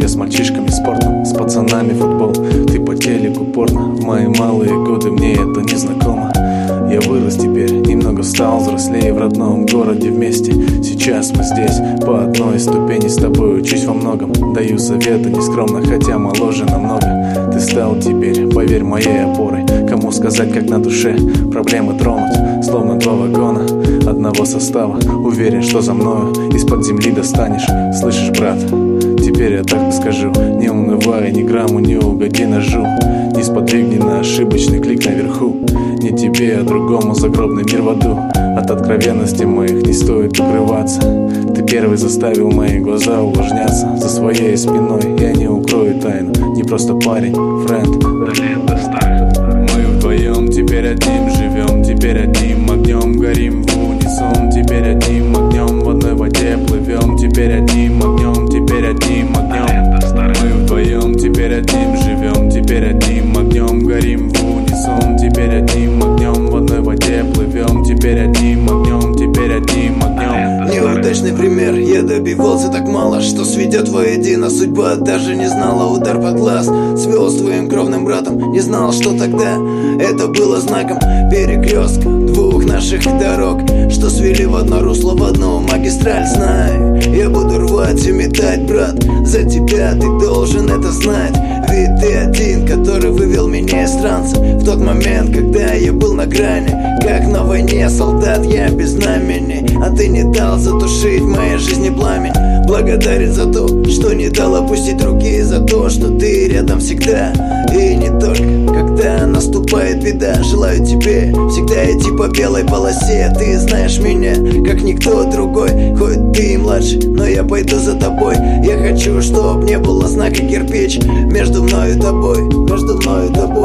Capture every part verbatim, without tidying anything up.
Я с мальчишками спортом, с пацанами футбол. Ты по телеку порно. В мои малые годы мне это не знакомо. Я вырос теперь, немного стал взрослее в родном городе вместе. Сейчас мы здесь, по одной ступени с тобой учусь во многом. Даю советы нескромно, хотя моложе намного. Ты стал теперь, поверь, моей опорой. Кому сказать, как на душе проблемы тронут, словно два вагона одного состава. Уверен, что за мною из-под земли достанешь. Слышишь, брат, теперь я так скажу: не унывай, ни грамму не угоди ножу. Не сподвигни на ошибочный клик наверху. Не тебе, а другому загробный мир в аду. От откровенности моих не стоит укрываться. Ты первый заставил мои глаза увлажняться. За своей спиной я не укрою тайну. Не просто парень, френд, да лето старых. Мы вдвоем теперь одним живем, теперь одним огнем горим в унисон. Теперь одним огнем в одной воде плывем. Теперь одним огнем, теперь одним огнем. Мы вдвоем теперь одним живем, теперь одним огнем горим в унисон. Теперь одним огнем в одной воде плывем. Теперь одним огнем, теперь одним огнем. Неудачный пример, я добивался так мало, что сведет воедино судьба. Даже не знала, удар под глаз свел с твоим кровным братом. Не знал, что тогда это было знаком перекрестка двух наших дорог, что свели в одно русло, в одну магистраль. Знай, я буду рвать и метать, брат, за тебя ты должен это знать. Ведь ты один, который вывел меня из транса в тот момент, когда я был на грани. Как на войне солдат, я без знамени, а ты не дал затушить в моей жизни пламень. Благодарен за то, что не дал опустить руки, за то, что ты рядом всегда. И не только когда наступает беда. Желаю тебе всегда идти по белой полосе. Ты знаешь меня, как никто другой. Хоть ты и младший, но я пойду за тобой. Я хочу, чтоб не было знака кирпич между мною и тобой, между мною и тобой.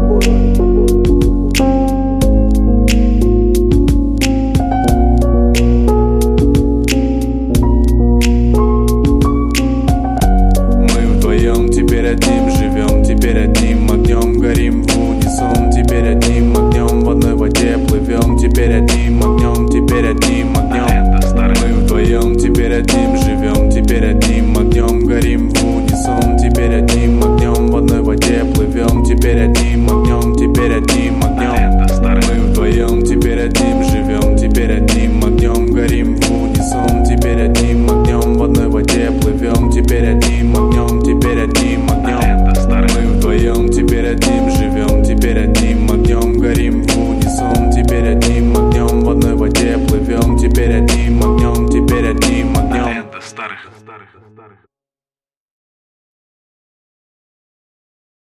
Теперь одним живем, теперь одним огнем горим в унисон. Теперь одним огнем в одной воде плывем. Теперь одним огнем, теперь одним огнем. Мы вдвоем теперь одним живем, теперь одним огнем горим в унисон. Теперь одним огнем в одной воде плывем. Теперь одним огнем, теперь одним огнем. Мы вдвоем теперь одним живем, теперь одним огнем горим в унисон. Теперь одним огнем в одной воде плывем. Теперь одним огнем, теперь одним огнем. Мы вдвоем теперь одним живем, теперь одним огнем горим в унисон. Теперь одним огнем в одной воде плывем. Теперь одним огнем, теперь одним огнем.